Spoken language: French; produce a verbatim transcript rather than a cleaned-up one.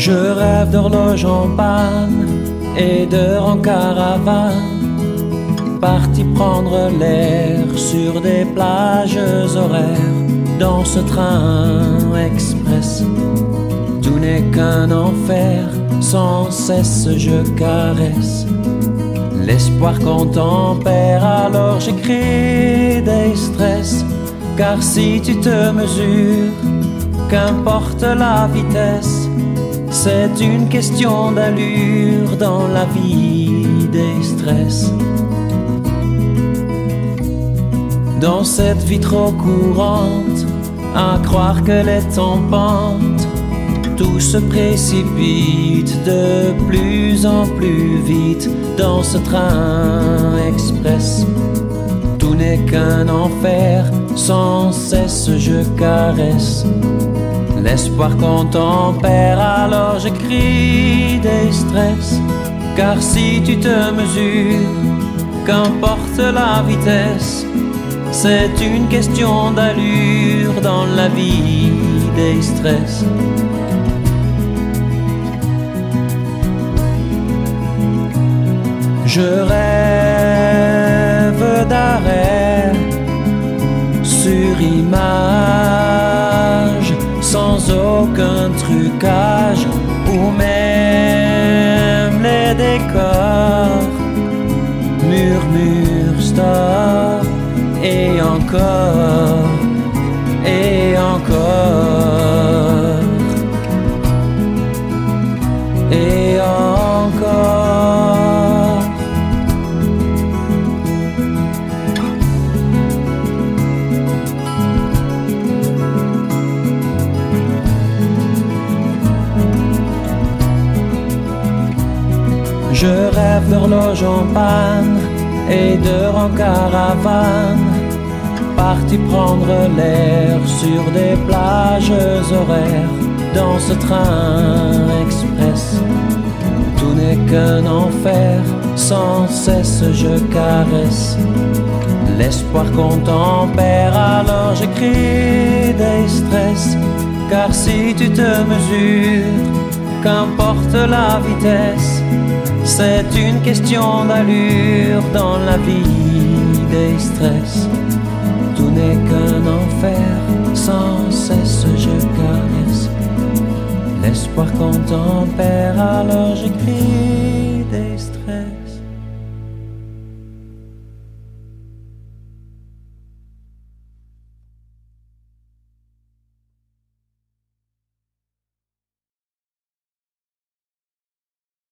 Je rêve d'horloge en panne et d'heures en caravane, parti prendre l'air sur des plages horaires. Dans ce train express, tout n'est qu'un enfer, sans cesse je caresse l'espoir qu'on tempère. Alors j'écris des stress, car si tu te mesures, qu'importe la vitesse, c'est une question d'allure dans la vie des stress. Dans cette vie trop courante, à croire qu'elle est en pente, tout se précipite de plus en plus vite dans ce train express. Tout n'est qu'un enfer, sans cesse je caresse l'espoir qu'on tempère. Alors j'écris des stress, car si tu te mesures, qu'importe la vitesse, c'est une question d'allure dans la vie des stress. Je rêve d'arrêt sur image, sans aucun trucage, ou même les décors murmurent stop, et encore, et encore, et encore. Je rêve d'horloge en panne et d'heures en caravane, parti prendre l'air sur des plages horaires. Dans ce train express, tout n'est qu'un enfer, sans cesse je caresse l'espoir qu'on tempère. Alors j'écris des stress, car si tu te mesures, qu'importe la vitesse, c'est une question d'allure dans la vie des stress. Tout n'est qu'un enfer, sans cesse je caresse l'espoir qu'on tempère. Alors j'écris